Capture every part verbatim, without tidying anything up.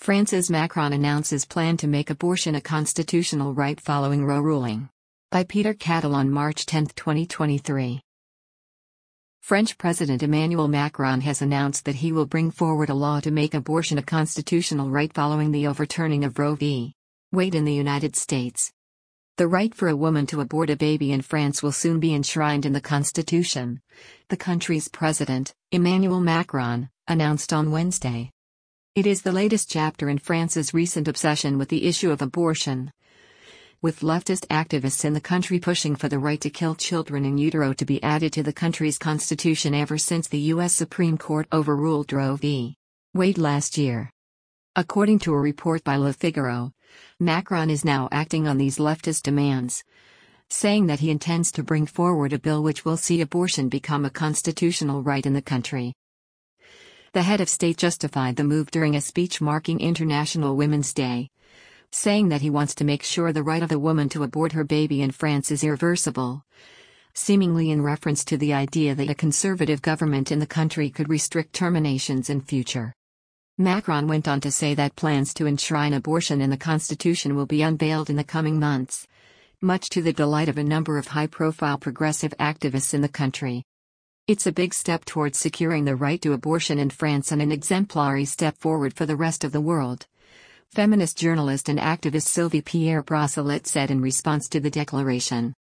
France's Macron announces plan to make abortion a constitutional right following Roe ruling. By Peter Cattle on March tenth, twenty twenty-three. French President Emmanuel Macron has announced that he will bring forward a law to make abortion a constitutional right following the overturning of Roe v. Wade in the United States. The right for a woman to abort a baby in France will soon be enshrined in the Constitution, the country's president, Emmanuel Macron, announced on Wednesday. It is the latest chapter in France's recent obsession with the issue of abortion, with leftist activists in the country pushing for the right to kill children in utero to be added to the country's constitution ever since the U S Supreme Court overruled Roe v. Wade last year. According to a report by Le Figaro, Macron is now acting on these leftist demands, saying that he intends to bring forward a bill which will see abortion become a constitutional right in the country. The head of state justified the move during a speech marking International Women's Day, saying that he wants to make sure the right of a woman to abort her baby in France is irreversible, seemingly in reference to the idea that a conservative government in the country could restrict terminations in future. Macron went on to say that plans to enshrine abortion in the constitution will be unveiled in the coming months, much to the delight of a number of high-profile progressive activists in the country. It's a big step towards securing the right to abortion in France and an exemplary step forward for the rest of the world, feminist journalist and activist Sylvie Pierre Brossolette said in response to the declaration.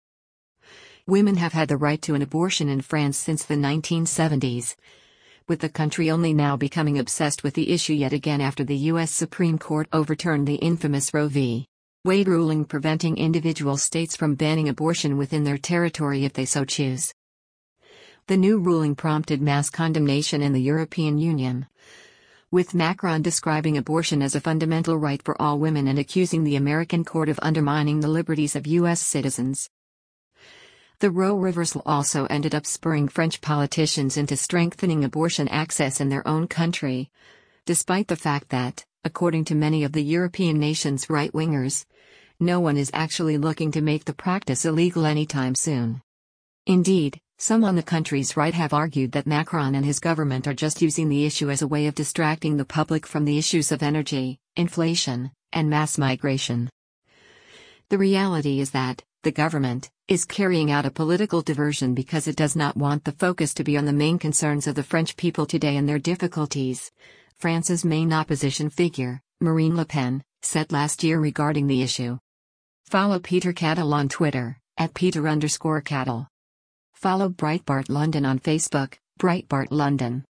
Women have had the right to an abortion in France since the nineteen seventies, with the country only now becoming obsessed with the issue yet again after the U S Supreme Court overturned the infamous Roe v. Wade ruling preventing individual states from banning abortion within their territory if they so choose. The new ruling prompted mass condemnation in the European Union, with Macron describing abortion as a fundamental right for all women and accusing the American court of undermining the liberties of U S citizens. The Roe reversal also ended up spurring French politicians into strengthening abortion access in their own country, despite the fact that, according to many of the European nations' right-wingers, no one is actually looking to make the practice illegal anytime soon. Indeed, some on the country's right have argued that Macron and his government are just using the issue as a way of distracting the public from the issues of energy, inflation, and mass migration. The reality is that the government is carrying out a political diversion because it does not want the focus to be on the main concerns of the French people today and their difficulties, France's main opposition figure, Marine Le Pen, said last year regarding the issue. Follow Peter Cattle on Twitter, at Peter underscore Cattle. Follow Breitbart London on Facebook, Breitbart London.